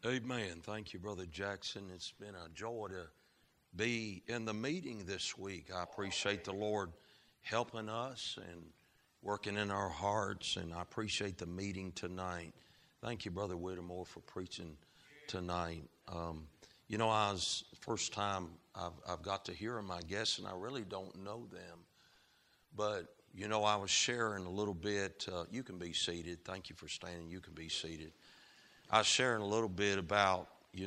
Amen. Thank you, Brother Jackson. It's been a joy to be in the meeting this week. I appreciate the Lord helping us and working in our hearts, and I appreciate the meeting tonight. Thank you, Brother Whittemore, for preaching tonight. First time I've got to hear my guests, and I really don't know them. But, I was sharing a little bit. You can be seated. Thank you for standing. You can be seated. I was sharing a little bit about,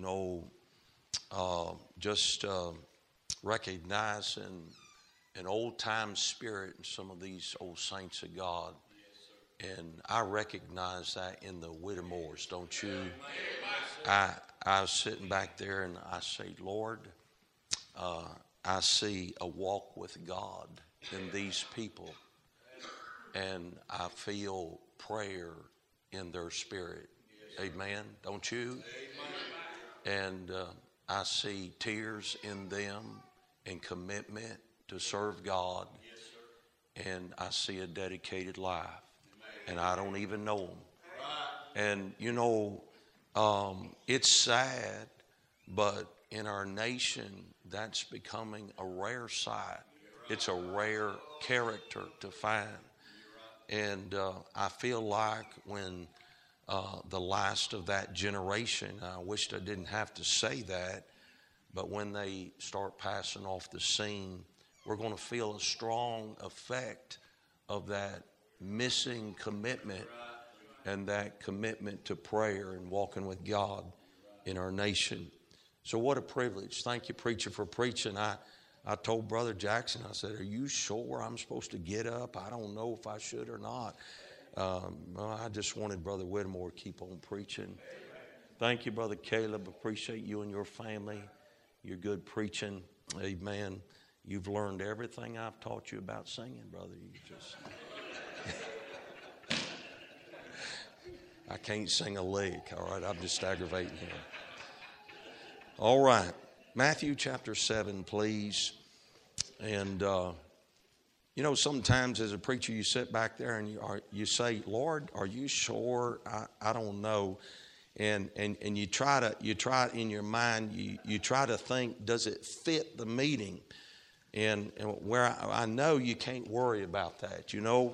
recognizing an old-time spirit in some of these old saints of God. And I recognize that in the Whittemores, don't you? I was sitting back there and I say, Lord, I see a walk with God in these people. And I feel prayer in their spirit. Amen. Don't you? And I see tears in them and commitment to serve God. And I see a dedicated life. And I don't even know them. And, it's sad, but in our nation, that's becoming a rare sight. It's a rare character to find. And I feel like when the last of that generation, I wished I didn't have to say that, but when they start passing off the scene, we're going to feel a strong effect of that missing commitment and that commitment to prayer and walking with God in our nation. So what a privilege. Thank you, preacher, for preaching. I told Brother Jackson, I said, are you sure I'm supposed to get up? I don't know if I should or not. I just wanted Brother Whittemore to keep on preaching. Thank you, Brother Caleb. Appreciate you and your family. You're good preaching. Amen. You've learned everything I've taught you about singing, brother. You just... I can't sing a lick, all right? I'm just aggravating him. All right. Matthew chapter 7, please. And, sometimes as a preacher, you sit back there and you say, Lord, are you sure? I don't know. And you try it in your mind, you try to think, does it fit the meeting? And where I know you can't worry about that,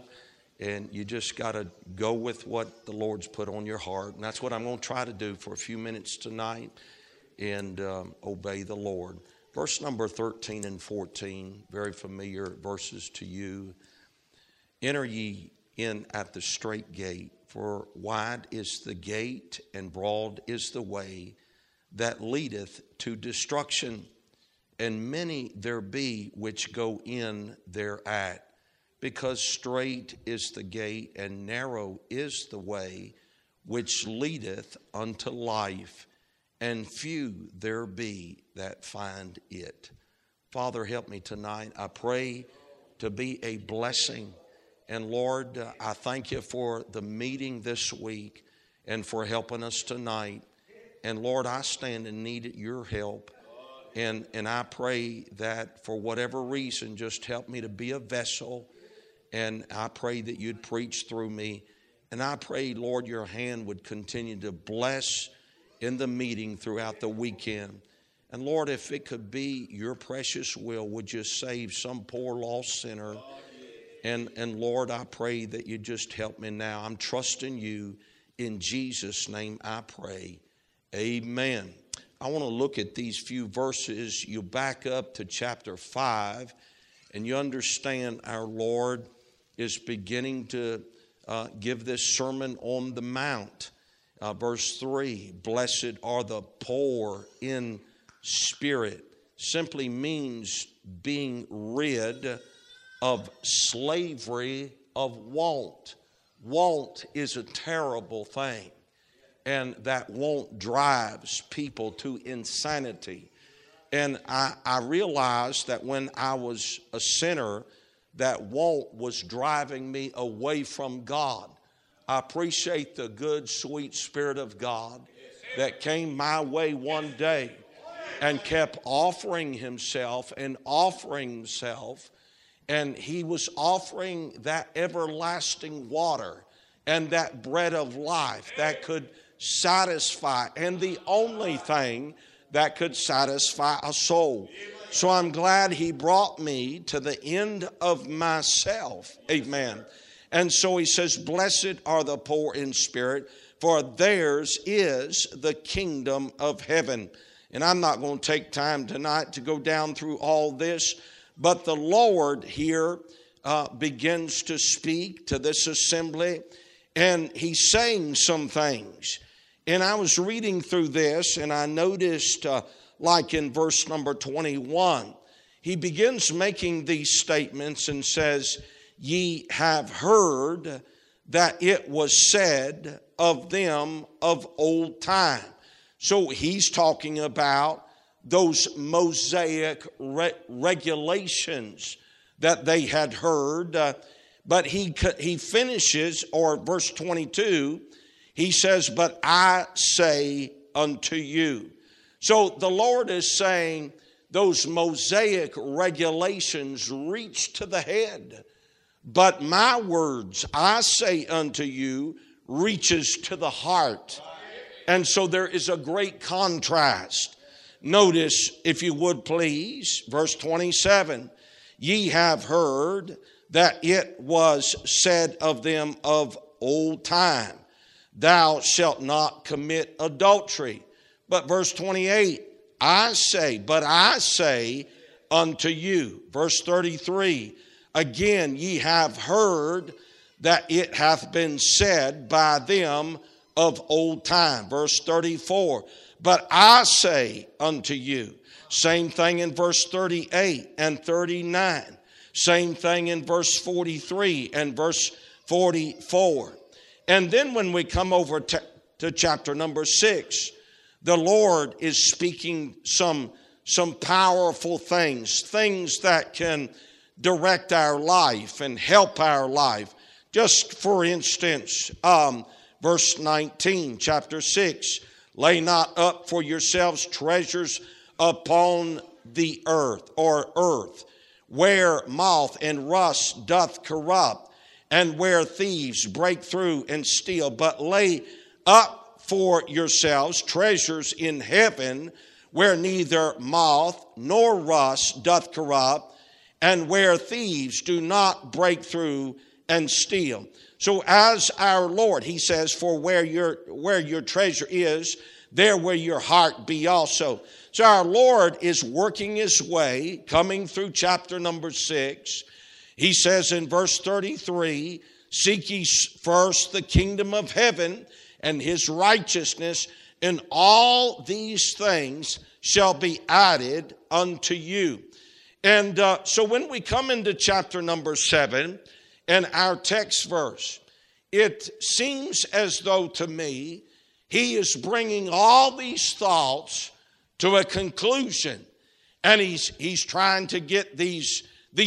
and you just got to go with what the Lord's put on your heart. And that's what I'm going to try to do for a few minutes tonight and obey the Lord. Verse number 13 and 14, very familiar verses to you. Enter ye in at the strait gate, for wide is the gate and broad is the way that leadeth to destruction, and many there be which go in thereat. Because strait is the gate and narrow is the way which leadeth unto life, and few there be that find it. Father, help me tonight. I pray to be a blessing. And Lord, I thank you for the meeting this week and for helping us tonight. And Lord, I stand in need of your help. And I pray that for whatever reason, just help me to be a vessel. And I pray that you'd preach through me. And I pray, Lord, your hand would continue to bless in the meeting throughout the weekend. And Lord, if it could be your precious will, would you save some poor lost sinner? And Lord, I pray that you just help me now. I'm trusting you. In Jesus' name I pray. Amen. I want to look at these few verses. You back up to chapter 5, and you understand our Lord is beginning to give this Sermon on the Mount. Verse 3, blessed are the poor in spirit, simply means being rid of slavery of want. Want is a terrible thing, and that want drives people to insanity. And I realized that when I was a sinner, that want was driving me away from God. I appreciate the good, sweet Spirit of God that came my way one day and kept offering himself. And he was offering that everlasting water and that bread of life that could satisfy, and the only thing that could satisfy a soul. So I'm glad he brought me to the end of myself. Amen. And so he says, blessed are the poor in spirit, for theirs is the kingdom of heaven. And I'm not going to take time tonight to go down through all this, but the Lord here begins to speak to this assembly, and he's saying some things. And I was reading through this, and I noticed, like in verse number 21, he begins making these statements and says, ye have heard that it was said of them of old time. So he's talking about those Mosaic regulations that they had heard. But he finishes, or verse 22, he says, but I say unto you. So the Lord is saying those Mosaic regulations reach to the head. But my words, I say unto you, reaches to the heart. And so there is a great contrast. Notice, if you would please, verse 27. Ye have heard that it was said of them of old time, thou shalt not commit adultery. But verse 28, I say unto you. Verse 33, again, ye have heard that it hath been said by them of old time. Verse 34, but I say unto you. Same thing in verse 38 and 39. Same thing in verse 43 and verse 44. And then when we come over to chapter number 6, the Lord is speaking some powerful things that can direct our life and help our life. Just for instance, verse 19, chapter 6, lay not up for yourselves treasures upon the earth, or earth, where moth and rust doth corrupt, and where thieves break through and steal. But lay up for yourselves treasures in heaven, where neither moth nor rust doth corrupt, and where thieves do not break through and steal. So as our Lord, he says, for where your treasure is, there will your heart be also. So our Lord is working his way, coming through chapter number 6. He says in verse 33, seek ye first the kingdom of heaven and his righteousness, and all these things shall be added unto you. And so when we come into chapter number 7 and our text verse, it seems as though to me he is bringing all these thoughts to a conclusion. And he's trying to get these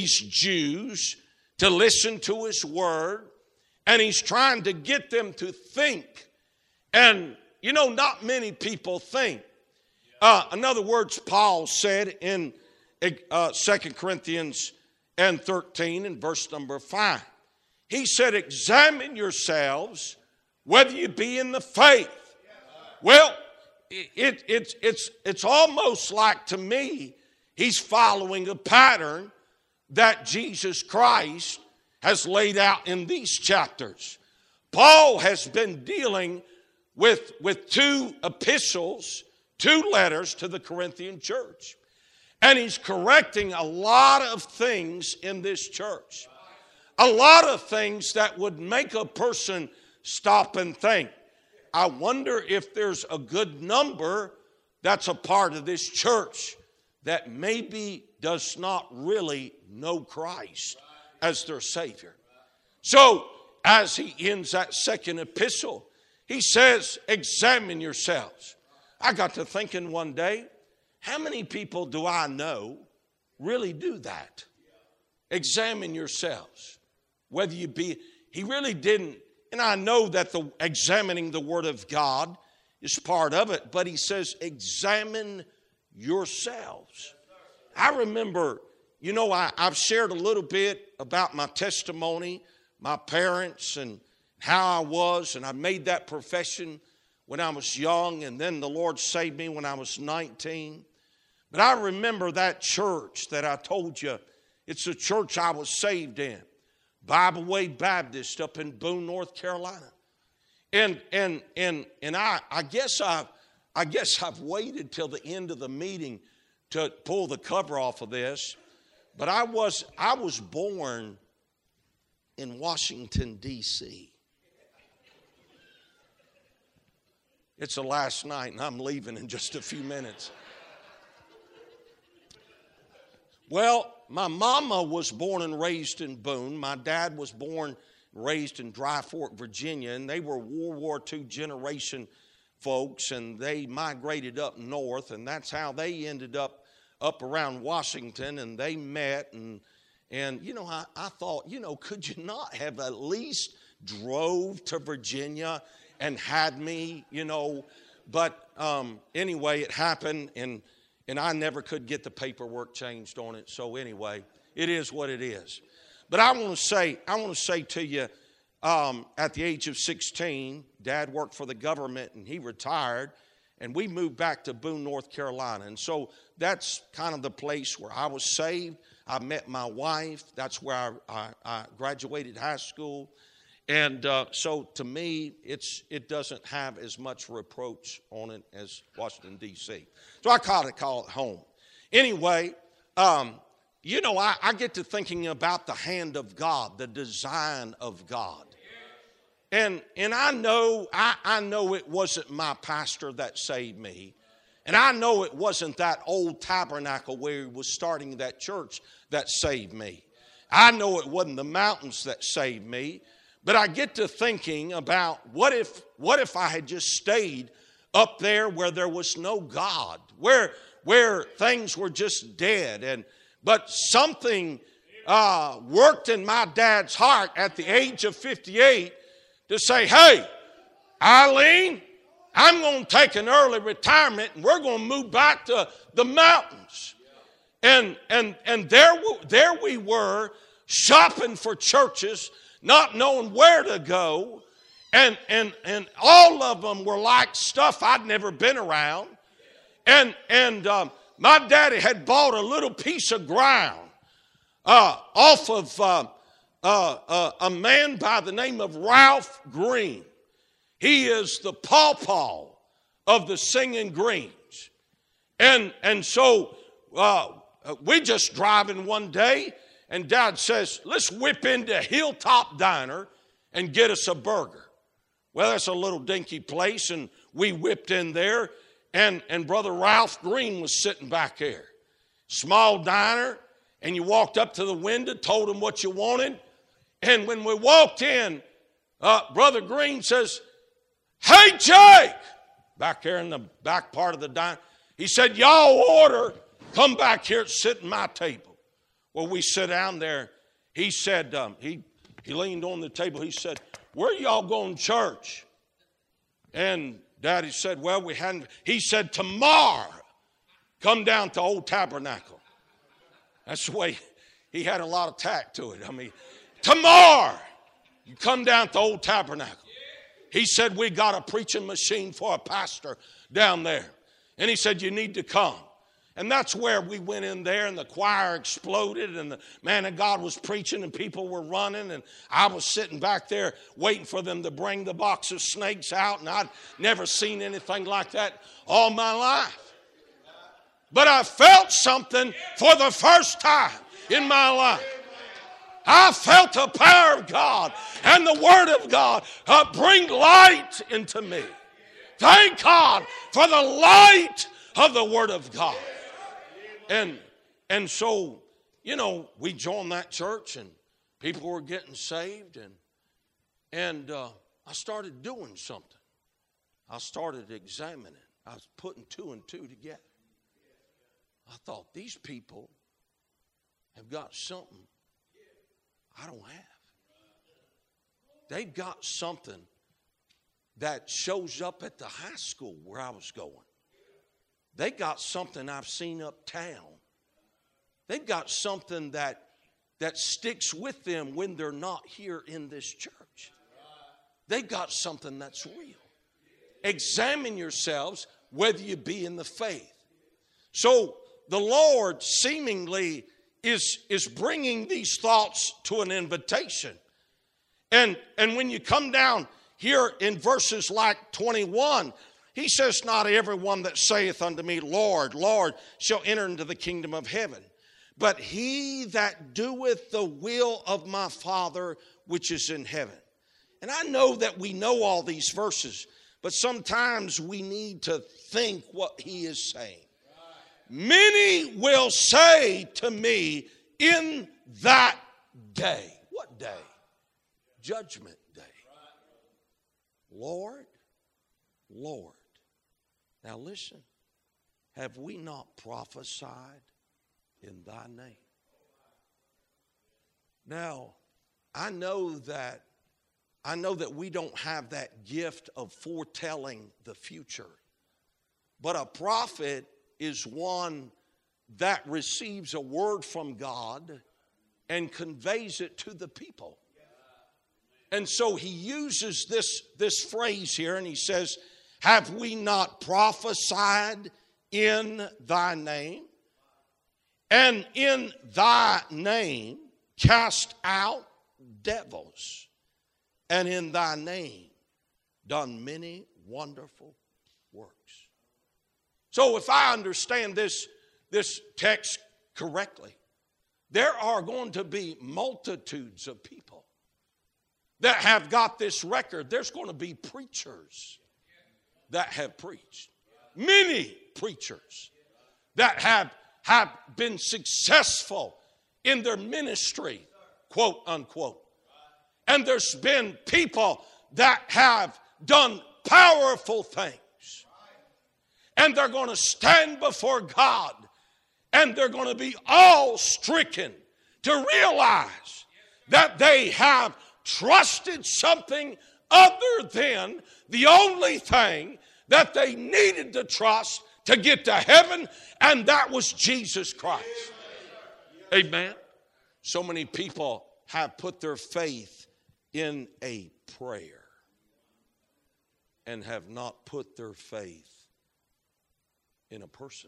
Jews to listen to his word. And he's trying to get them to think. And, you know, not many people think. In other words, Paul said in 2 Corinthians 13 and verse number 5. He said, examine yourselves whether you be in the faith. Well, it's almost like, to me, he's following a pattern that Jesus Christ has laid out in these chapters. Paul has been dealing with 2 epistles, 2 letters to the Corinthian church. And he's correcting a lot of things in this church. A lot of things that would make a person stop and think. I wonder if there's a good number that's a part of this church that maybe does not really know Christ as their Savior. So, as he ends that 2nd epistle, he says, examine yourselves. I got to thinking one day, how many people do I know really do that? Examine yourselves. Whether you be, he really didn't. And I know that examining the Word of God is part of it, but he says, examine yourselves. I remember, you know, I've shared a little bit about my testimony, my parents, and how I was, and I made that profession when I was young, and then the Lord saved me when I was 19. But I remember that church that I told you. It's the church I was saved in, Bible Way Baptist up in Boone, North Carolina. And I guess I've waited till the end of the meeting to pull the cover off of this. But I was born in Washington, D.C. It's the last night, and I'm leaving in just a few minutes. Well, my mama was born and raised in Boone. My dad was born and raised in Dry Fork, Virginia, and they were World War II generation folks, and they migrated up north, and that's how they ended up around Washington, and they met, and I thought, could you not have at least drove to Virginia and had me, but anyway, it happened, and I never could get the paperwork changed on it. So anyway, it is what it is. But I want to say to you, at the age of 16, Dad worked for the government and he retired, and we moved back to Boone, North Carolina. And so that's kind of the place where I was saved. I met my wife. That's where I graduated high school. And so to me, it doesn't have as much reproach on it as Washington, D.C. So I call it home. Anyway, I get to thinking about the hand of God, the design of God. And I know it wasn't my pastor that saved me. And I know it wasn't that old tabernacle where he was starting that church that saved me. I know it wasn't the mountains that saved me. But I get to thinking about what if I had just stayed up there where there was no God, where things were just dead. But something worked in my dad's heart at the age of 58 to say, hey, Eileen, I'm going to take an early retirement and we're going to move back to the mountains. And there we were shopping for churches, not knowing where to go, and all of them were like stuff I'd never been around. And my daddy had bought a little piece of ground off of a man by the name of Ralph Green. He is the pawpaw of the Singing Greens. And so we just driving one day, and Dad says, let's whip into Hilltop Diner and get us a burger. Well, that's a little dinky place, and we whipped in there, and Brother Ralph Green was sitting back there. Small diner, and you walked up to the window, told him what you wanted, and when we walked in, Brother Green says, hey, Jake, back there in the back part of the diner, he said, y'all order, come back here and sit at my table. Well, we sit down there. He said, he leaned on the table. He said, where y'all going to church? And Daddy said, well, we hadn't. He said, tomorrow, come down to Old Tabernacle. That's the way he had a lot of tact to it. I mean, tomorrow, you come down to Old Tabernacle. He said, we got a preaching machine for a pastor down there. And he said, you need to come. And that's where we went in there, and the choir exploded, and the man of God was preaching, and people were running, and I was sitting back there waiting for them to bring the box of snakes out, and I'd never seen anything like that all my life. But I felt something for the first time in my life. I felt the power of God and the Word of God bring light into me. Thank God for the light of the Word of God. And so, we joined that church, and people were getting saved, and I started doing something. I started examining. I was putting two and two together. I thought, these people have got something I don't have. They've got something that shows up at the high school where I was going. They got something I've seen uptown. They've got something that sticks with them when they're not here in this church. They've got something that's real. examine yourselves whether you be in the faith. So the Lord seemingly is bringing these thoughts to an invitation. And when you come down here in verses like 21, he says, not everyone that saith unto me, Lord, Lord, shall enter into the kingdom of heaven, but he that doeth the will of my Father which is in heaven. And I know that we know all these verses, but sometimes we need to think what he is saying. Many will say to me in that day. What day? Judgment day. Lord, Lord. Now listen, have we not prophesied in thy name? Now, I know that we don't have that gift of foretelling the future. But a prophet is one that receives a word from God and conveys it to the people. And so he uses this phrase here, and he says, have we not prophesied in thy name? And in thy name cast out devils, and in thy name done many wonderful works. So if I understand this text correctly, there are going to be multitudes of people that have got this record. There's going to be preachers that have preached. Many preachers that have been successful in their ministry, quote unquote. And there's been people that have done powerful things. And they're going to stand before God, and they're going to be awe-stricken to realize that they have trusted something other than the only thing that they needed to trust to get to heaven, and that was Jesus Christ. Amen. So many people have put their faith in a prayer and have not put their faith in a person.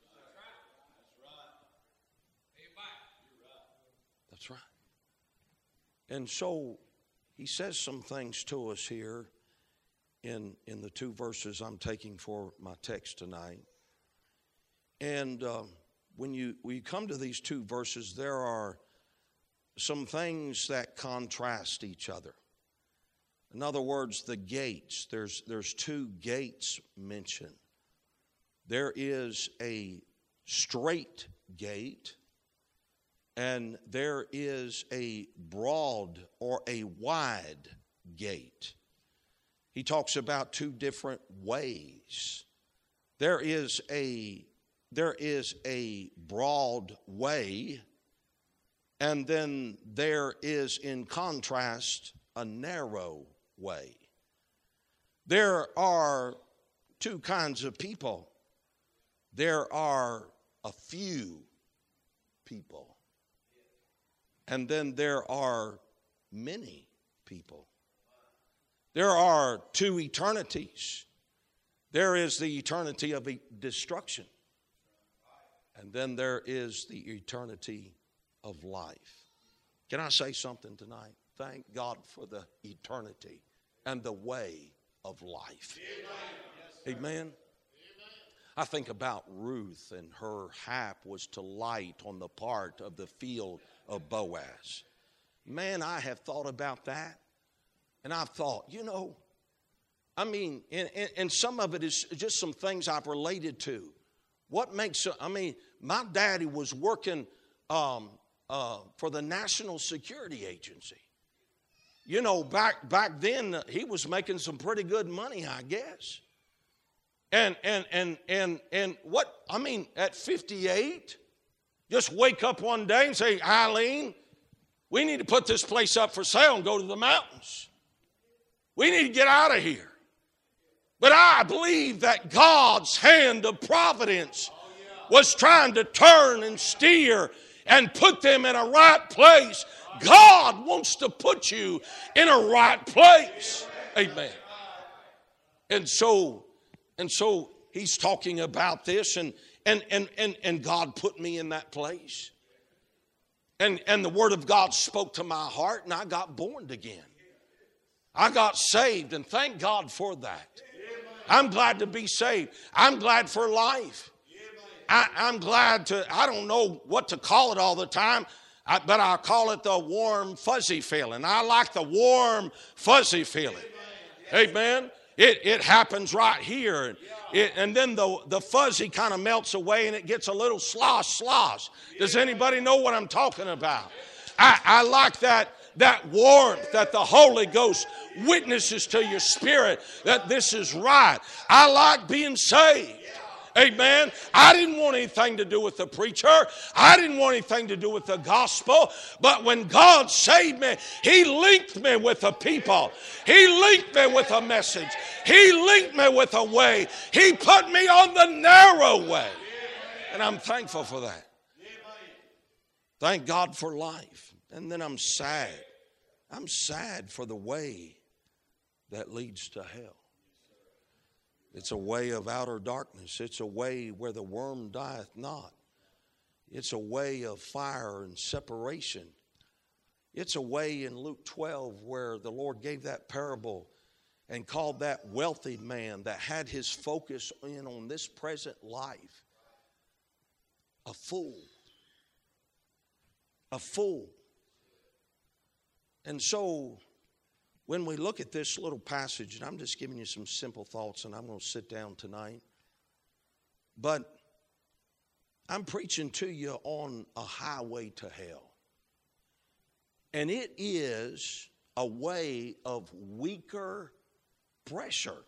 That's right. And so he says some things to us here in the two verses I'm taking for my text tonight. And when you come to these two verses, there are some things that contrast each other. In other words, the gates. There's two gates mentioned. There is a straight gate, and there is a broad or a wide gate. He talks about two different ways. There is a broad way, and then there is, in contrast, a narrow way. There are two kinds of people. There are a few people, and then there are many people. There are two eternities. There is the eternity of destruction, and then there is the eternity of life. Can I say something tonight? Thank God for the eternity and the way of life. Amen. Amen. I think about Ruth, and her hap was to light on the part of the field of Boaz. Man, I have thought about that. And I've thought, and some of it is just some things I've related to. What makes, my daddy was working for the National Security Agency. Back then, he was making some pretty good money, I guess. And at 58, just wake up one day and say, Eileen, we need to put this place up for sale and go to the mountains. We need to get out of here. But I believe that God's hand of providence was trying to turn and steer and put them in a right place. God wants to put you in a right place. Amen. And so he's talking about this, and God put me in that place. And the Word of God spoke to my heart, and I got born again. I got saved, and thank God for that. I'm glad to be saved. I'm glad for life. I'm glad to, I don't know what to call it all the time, but I call it the warm, fuzzy feeling. I like the warm, fuzzy feeling. Amen. It happens right here. And then the fuzzy kind of melts away and it gets a little slosh. Does anybody know what I'm talking about? I like that warmth that the Holy Ghost witnesses to your spirit that this is right. I like being saved. Amen. I didn't want anything to do with the preacher. I didn't want anything to do with the gospel. But when God saved me, He linked me with the people. He linked me with a message. He linked me with a way. He put me on the narrow way. And I'm thankful for that. Thank God for life. And then I'm sad. I'm sad for the way that leads to hell. It's a way of outer darkness. It's a way where the worm dieth not. It's a way of fire and separation. It's a way in Luke 12 where the Lord gave that parable and called that wealthy man that had his focus in on this present life a fool. A fool. And so when we look at this little passage, and I'm just giving you some simple thoughts, and I'm going to sit down tonight. But I'm preaching to you on a highway to hell. And it is a way of weaker pressure.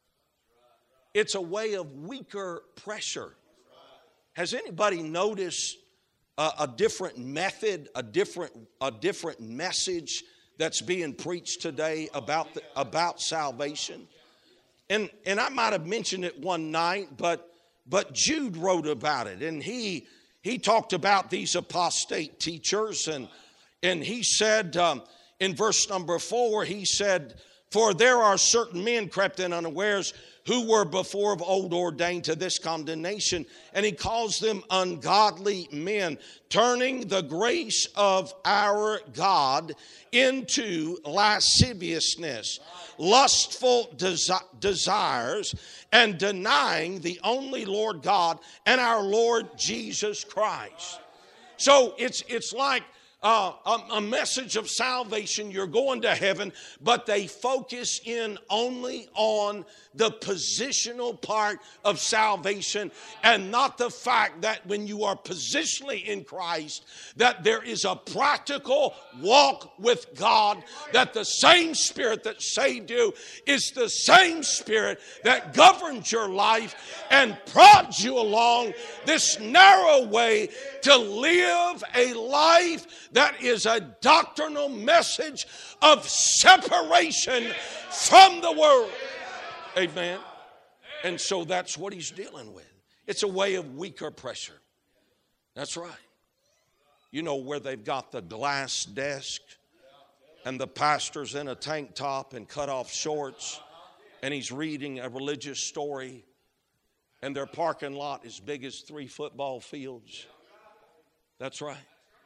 It's a way of weaker pressure. Has anybody noticed a different method, a different message that's being preached today about salvation? And I might have mentioned it one night, but Jude wrote about it, and he talked about these apostate teachers, and he said in verse number 4, he said, "For there are certain men crept in unawares, who were before of old ordained to this condemnation." And he calls them ungodly men, turning the grace of our God into lasciviousness, lustful desires, and denying the only Lord God and our Lord Jesus Christ. So it's like a message of salvation. You're going to heaven, but they focus in only on the positional part of salvation and not the fact that when you are positionally in Christ, that there is a practical walk with God, that the same Spirit that saved you is the same Spirit that governs your life and prods you along this narrow way to live a life that is a doctrinal message of separation from the world. Amen. And so that's what he's dealing with. It's a way of weaker pressure. That's right. You know, where they've got the glass desk and the pastor's in a tank top and cut off shorts, and he's reading a religious story, and their parking lot is big as 3 football fields. That's right.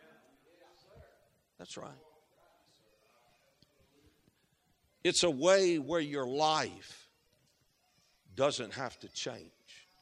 That's right. It's a way where your life doesn't have to change.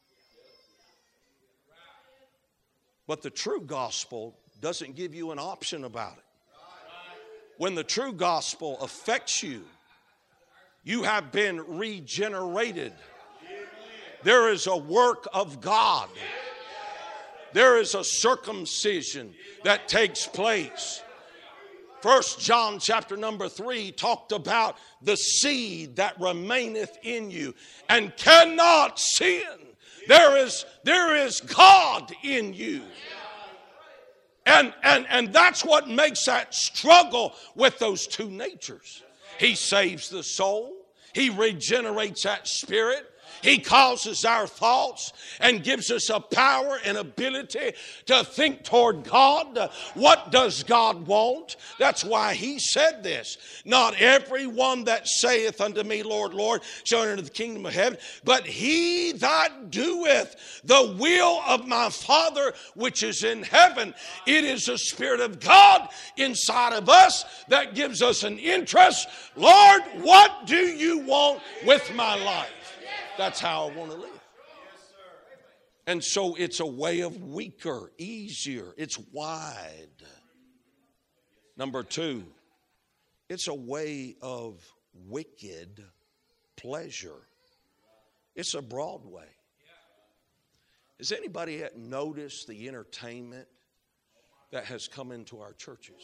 But the true gospel doesn't give you an option about it. When the true gospel affects you, you have been regenerated. There is a work of God. There is a circumcision that takes place. 1 John chapter number 3 talked about the seed that remaineth in you and cannot sin. There is God in you. And that's what makes that struggle with those two natures. He saves the soul. He regenerates that spirit. He causes our thoughts and gives us a power and ability to think toward God. What does God want? That's why he said this. Not everyone that saith unto me, Lord, Lord, shall enter the kingdom of heaven, but he that doeth the will of my Father which is in heaven. It is the Spirit of God inside of us that gives us an interest. Lord, what do you want with my life? That's how I want to live. And so it's a way of weaker, easier. It's wide. Number two, it's a way of wicked pleasure. It's a broad way. Has anybody noticed the entertainment that has come into our churches?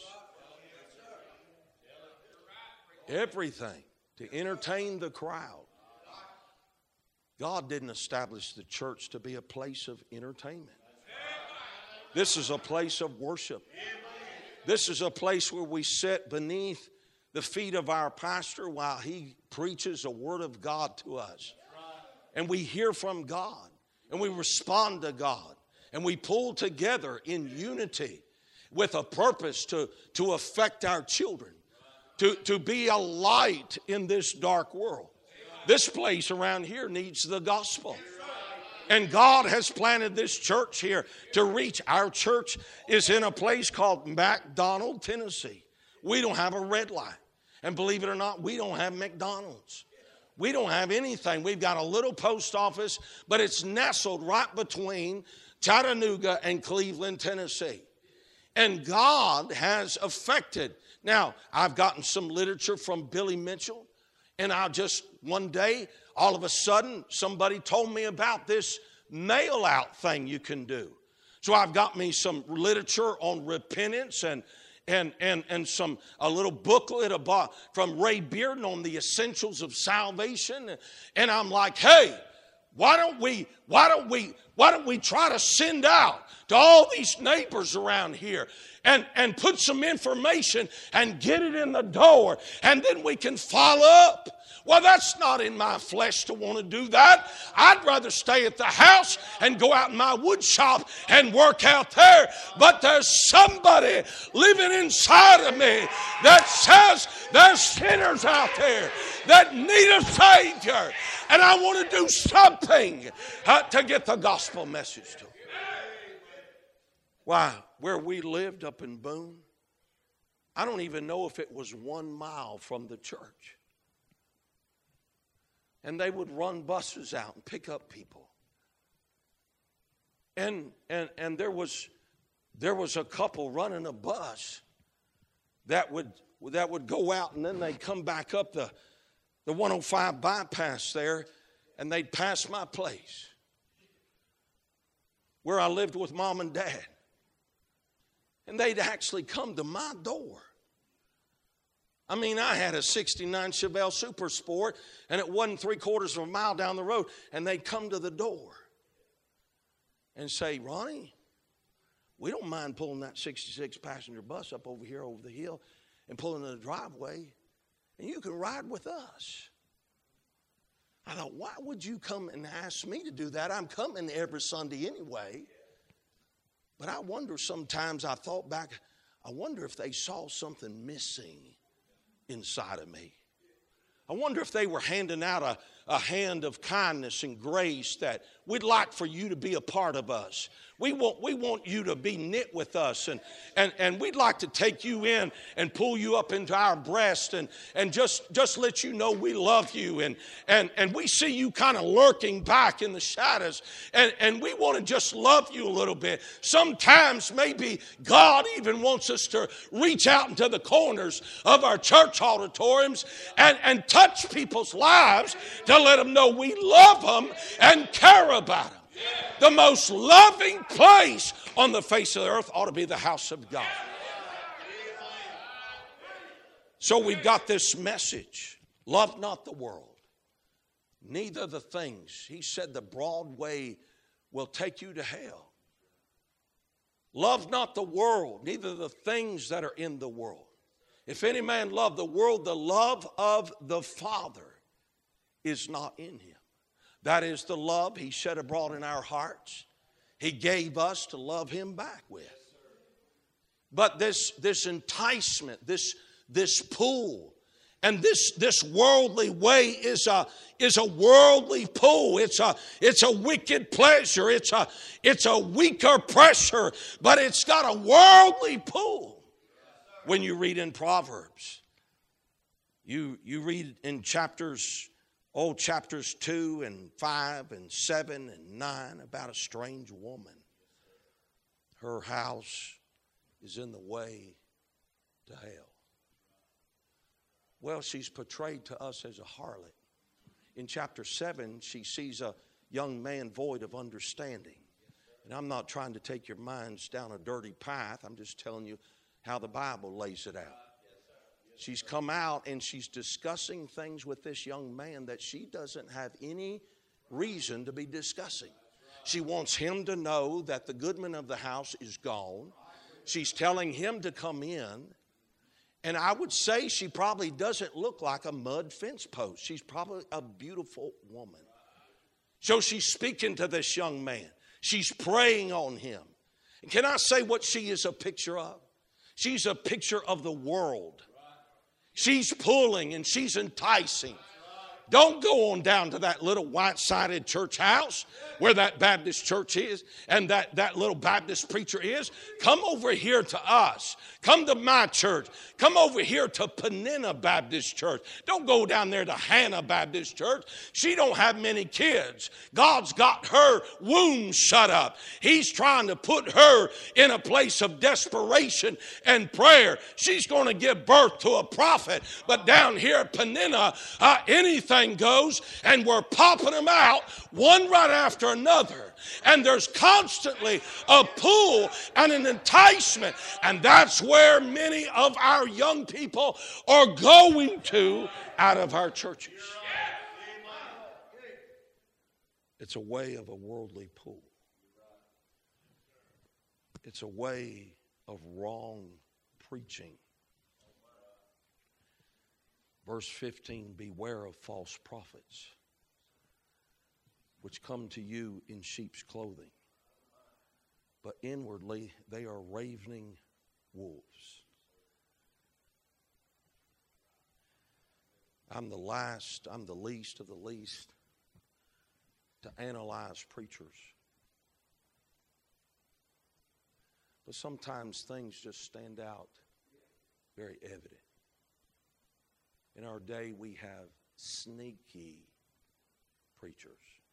Everything to entertain the crowd. God didn't establish the church to be a place of entertainment. This is a place of worship. This is a place where we sit beneath the feet of our pastor while he preaches a word of God to us. And we hear from God. And we respond to God. And we pull together in unity with a purpose to affect our children. To be a light in this dark world. This place around here needs the gospel. And God has planted this church here to reach. Our church is in a place called McDonald, Tennessee. We don't have a red light. And believe it or not, we don't have McDonald's. We don't have anything. We've got a little post office, but it's nestled right between Chattanooga and Cleveland, Tennessee. And God has affected. Now, I've gotten some literature from Billy Mitchell. And one day, all of a sudden, somebody told me about this mail out thing you can do. So I've got me some literature on repentance and a little booklet from Ray Bearden on the essentials of salvation. And I'm like, hey, why don't we try to send out to all these neighbors around here and put some information and get it in the door, and then we can follow up. Well, that's not in my flesh to want to do that. I'd rather stay at the house and go out in my wood shop and work out there. But there's somebody living inside of me that says there's sinners out there that need a Savior. And I want to do something to get the gospel message to them. Why? Where we lived up in Boone, I don't even know if it was 1 mile from the church. And they would run buses out and pick up people. And there was a couple running a bus that would go out, and then they'd come back up the 105 bypass there, and they'd pass my place where I lived with Mom and Dad. And they'd actually come to my door. I mean, I had a 69 Chevelle Super Sport, and it wasn't 3/4 of a mile down the road, and they'd come to the door and say, Ronnie, we don't mind pulling that 66 passenger bus up over here over the hill and pulling in the driveway, and you can ride with us. I thought, why would you come and ask me to do that? I'm coming every Sunday anyway. But I wonder sometimes, I thought back, I wonder if they saw something missing inside of me. I wonder if they were handing out a hand of kindness and grace that we'd like for you to be a part of us. We want you to be knit with us, and we'd like to take you in and pull you up into our breast and just let you know we love you, and we see you kind of lurking back in the shadows, and we want to just love you a little bit. Sometimes maybe God even wants us to reach out into the corners of our church auditoriums and touch people's lives to let them know we love them and care about them. The most loving place on the face of the earth ought to be the house of God. So we've got this message. Love not the world, neither the things. He said the broad way will take you to hell. Love not the world, neither the things that are in the world. If any man love the world, the love of the Father is not in him. That is the love He shed abroad in our hearts. He gave us to love Him back with. But this enticement, this pull, and this worldly way is a worldly pull. It's a wicked pleasure. It's a weaker pressure, but it's got a worldly pull. When you read in Proverbs, you read in chapters 2 and 5 and 7 and 9 about a strange woman. Her house is in the way to hell. Well, she's portrayed to us as a harlot. In chapter 7, she sees a young man void of understanding. And I'm not trying to take your minds down a dirty path. I'm just telling you how the Bible lays it out. She's come out and she's discussing things with this young man that she doesn't have any reason to be discussing. She wants him to know that the goodman of the house is gone. She's telling him to come in. And I would say she probably doesn't look like a mud fence post. She's probably a beautiful woman. So she's speaking to this young man. She's praying on him. And can I say what she is a picture of? She's a picture of the world. She's pulling and she's enticing. Don't go on down to that little white-sided church house where that Baptist church is and that little Baptist preacher is. Come over here to us. Come to my church. Come over here to Penina Baptist Church. Don't go down there to Hannah Baptist Church. She don't have many kids. God's got her womb shut up. He's trying to put her in a place of desperation and prayer. She's going to give birth to a prophet. But down here at Penina, anything goes, and we're popping them out one right after another. And there's constantly a pull and an enticement. And that's where many of our young people are going to out of our churches. It's a way of a worldly pull. It's a way of wrong preaching. Verse 15, beware of false prophets, which come to you in sheep's clothing, but inwardly they are ravening wolves. I'm the least of the least to analyze preachers. But sometimes things just stand out very evident. In our day, we have sneaky preachers.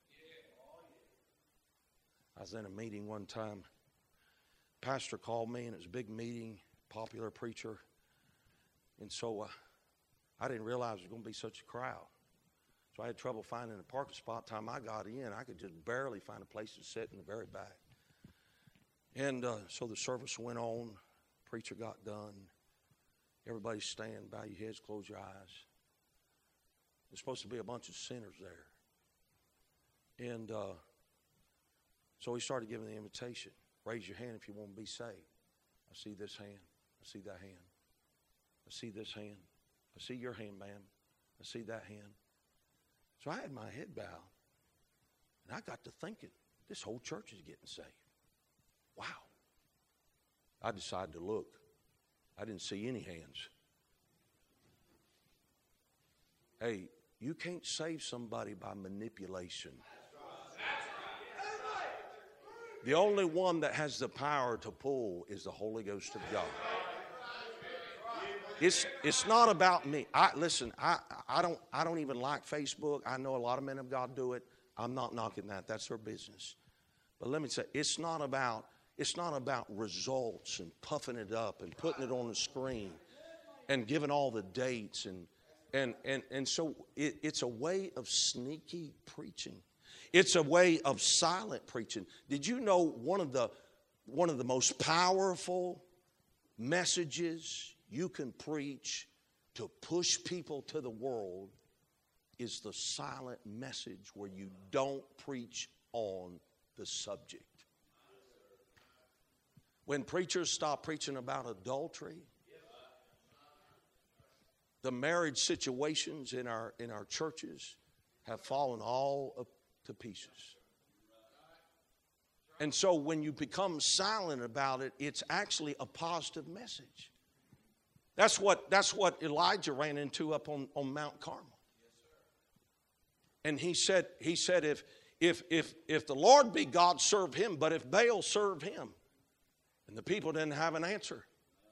I was in a meeting one time. Pastor called me, and it was a big meeting, popular preacher. And so I didn't realize there was going to be such a crowd. So I had trouble finding a parking spot. Time I got in, I could just barely find a place to sit in the very back. And so the service went on. Preacher got done. Everybody stand, bow your heads, close your eyes. There's supposed to be a bunch of sinners there. And so he started giving the invitation. Raise your hand if you want to be saved. I see this hand. I see that hand. I see this hand. I see your hand, ma'am. I see that hand. So I had my head bowed. And I got to thinking, this whole church is getting saved. Wow. I decided to look. I didn't see any hands. Hey, you can't save somebody by manipulation. The only one that has the power to pull is the Holy Ghost of God. It's not about me. I don't even like Facebook. I know a lot of men of God do it. I'm not knocking that. That's their business. But let me say, it's not about results and puffing it up and putting it on the screen and giving all the dates and so it's a way of sneaky preaching. It's a way of silent preaching. Did you know one of the most powerful messages you can preach to push people to the world is the silent message where you don't preach on the subject. When preachers stop preaching about adultery, the marriage situations in our churches have fallen all to pieces. And so when you become silent about it, it's actually a positive message. That's what Elijah ran into up on Mount Carmel. And he said if the Lord be God, serve him, but if Baal, serve him. And the people didn't have an answer.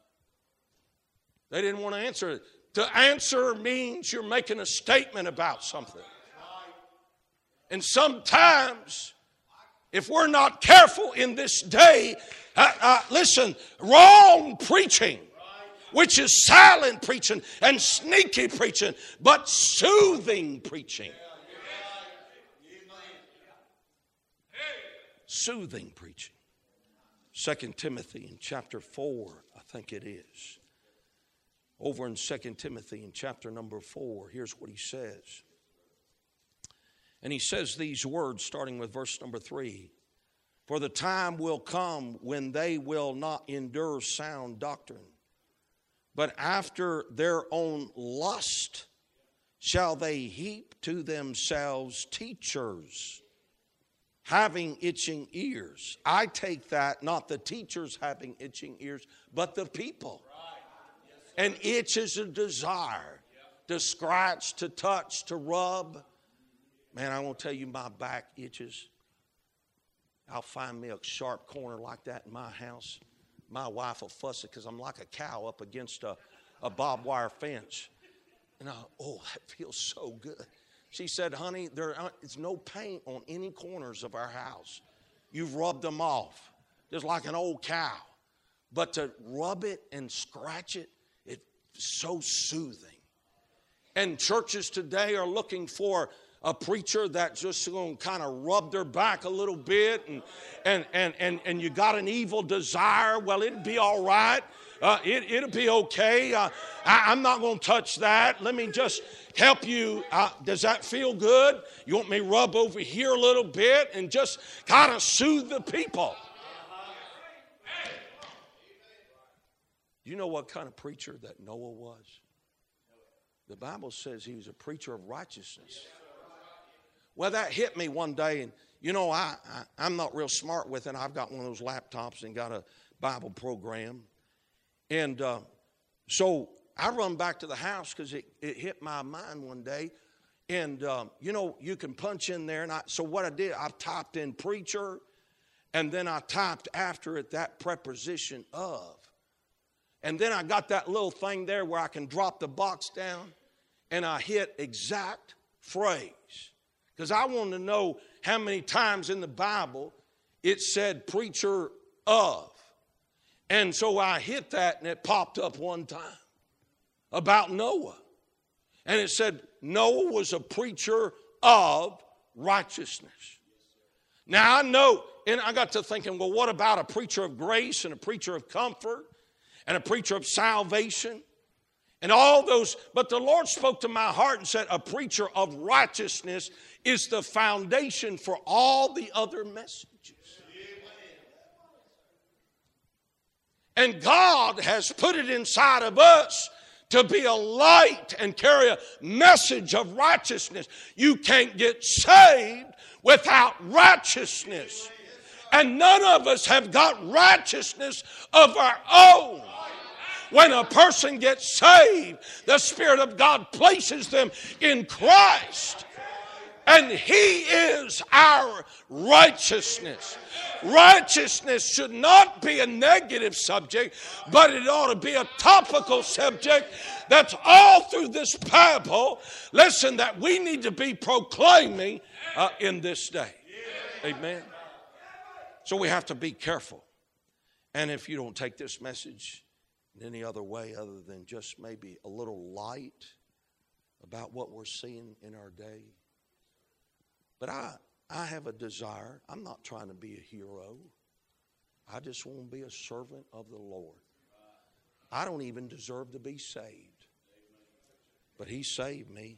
They didn't want to answer it. To answer means you're making a statement about something. And sometimes, if we're not careful in this day, listen, wrong preaching, which is silent preaching and sneaky preaching, but soothing preaching. Soothing preaching. 2 Timothy in chapter 4, I think it is. Over in 2 Timothy in chapter number 4, here's what he says. And he says these words starting with verse number 3. For the time will come when they will not endure sound doctrine, but after their own lust shall they heap to themselves teachers, having itching ears. I take that, not the teachers having itching ears, but the people. And itch is a desire to scratch, to touch, to rub. Man, I won't tell you, my back itches. I'll find me a sharp corner like that in my house. My wife will fuss it because I'm like a cow up against a barbed wire fence. And that feels so good. She said, honey, there is no paint on any corners of our house. You've rubbed them off, just like an old cow. But to rub it and scratch it, it's so soothing. And churches today are looking for a preacher that's just going to kind of rub their back a little bit, and you got an evil desire. Well, it'd be all right. It'll be okay. I'm not going to touch that. Let me just help you. Does that feel good? You want me to rub over here a little bit and just kind of soothe the people? You know what kind of preacher that Noah was? The Bible says he was a preacher of righteousness. Well, that hit me one day, and I'm not real smart with it. I've got one of those laptops and got a Bible program. And so I run back to the house because it hit my mind one day. And, you can punch in there. So what I did, I typed in preacher, and then I typed after it that preposition of. And then I got that little thing there where I can drop the box down, and I hit exact phrase. Because I wanted to know how many times in the Bible it said preacher of. And so I hit that, and it popped up one time about Noah. And it said Noah was a preacher of righteousness. Now I know, and I got to thinking, well, what about a preacher of grace and a preacher of comfort and a preacher of salvation? And all those, but the Lord spoke to my heart and said a preacher of righteousness is the foundation for all the other messages. And God has put it inside of us to be a light and carry a message of righteousness. You can't get saved without righteousness. And none of us have got righteousness of our own. When a person gets saved, the Spirit of God places them in Christ. And He is our righteousness. Righteousness should not be a negative subject, but it ought to be a topical subject that's all through this Bible. Listen, that we need to be proclaiming in this day. Amen. So we have to be careful. And if you don't take this message in any other way other than just maybe a little light about what we're seeing in our day. But I have a desire. I'm not trying to be a hero. I just want to be a servant of the Lord. I don't even deserve to be saved. But He saved me.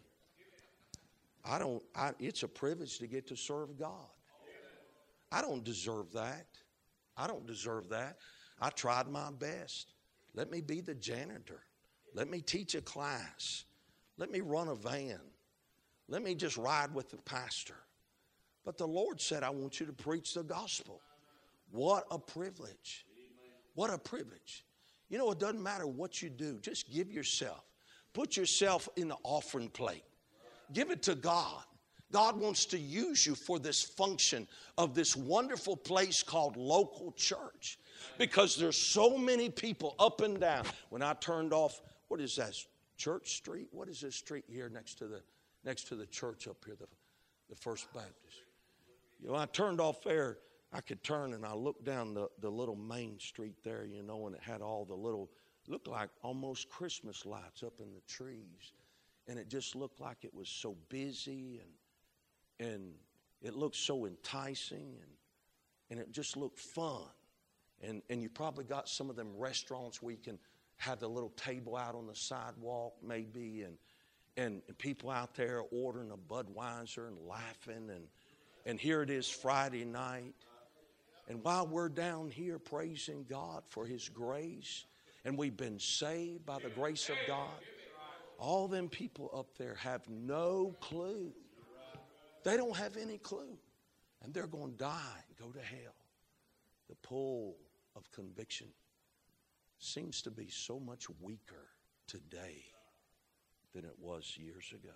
It's a privilege to get to serve God. I don't deserve that. I don't deserve that. I tried my best. Let me be the janitor. Let me teach a class. Let me run a van. Let me just ride with the pastor. But the Lord said, I want you to preach the gospel. What a privilege. What a privilege. You know, it doesn't matter what you do. Just give yourself. Put yourself in the offering plate. Give it to God. God wants to use you for this function of this wonderful place called local church. Because there's so many people up and down. When I turned off, what is that, Church Street? What is this street here next to the church up here, the First Baptist? You know, I turned off there, I could turn and I looked down the little main street there, you know, and it had all the little, looked like almost Christmas lights up in the trees. And it just looked like it was so busy and it looked so enticing and it just looked fun. And you probably got some of them restaurants where you can have the little table out on the sidewalk maybe and people out there ordering a Budweiser and laughing and here it is Friday night. And while we're down here praising God for His grace and we've been saved by the grace of God, all them people up there have no clue. They don't have any clue. And they're going to die and go to hell. The pull of conviction seems to be so much weaker today than it was years ago.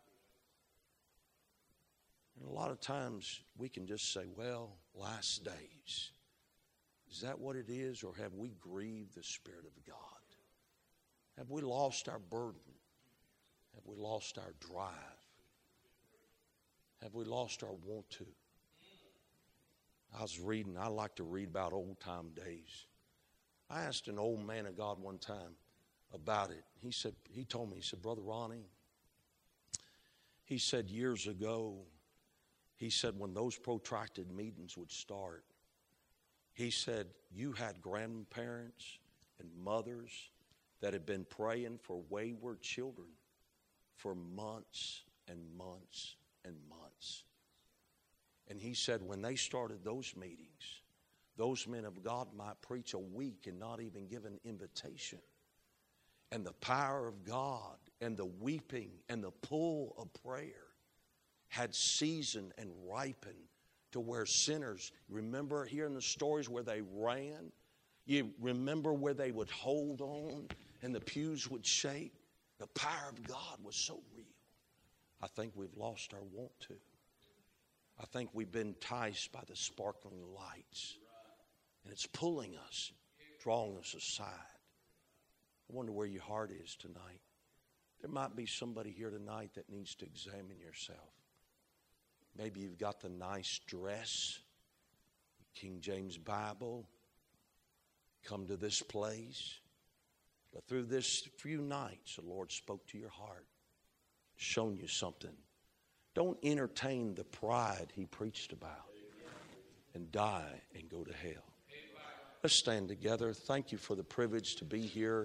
And a lot of times we can just say, well, last days. Is that what it is? Or have we grieved the Spirit of God? Have we lost our burden? Have we lost our drive? Have we lost our want to? I like to read about old time days. I asked an old man of God one time about it. He told me, Brother Ronnie, he said years ago, he said when those protracted meetings would start, he said you had grandparents and mothers that had been praying for wayward children for months and months and months. And he said when they started those meetings, those men of God might preach a week and not even give an invitation. And the power of God and the weeping and the pull of prayer had seasoned and ripened to where sinners, remember hearing the stories where they ran? You remember where they would hold on and the pews would shake? The power of God was so real. I think we've lost our want to. I think we've been enticed by the sparkling lights. And it's pulling us, drawing us aside. I wonder where your heart is tonight. There might be somebody here tonight that needs to examine yourself. Maybe you've got the nice dress, King James Bible, come to this place. But through this few nights, the Lord spoke to your heart, shown you something. Don't entertain the pride He preached about and die and go to hell. Let's stand together. Thank you for the privilege to be here.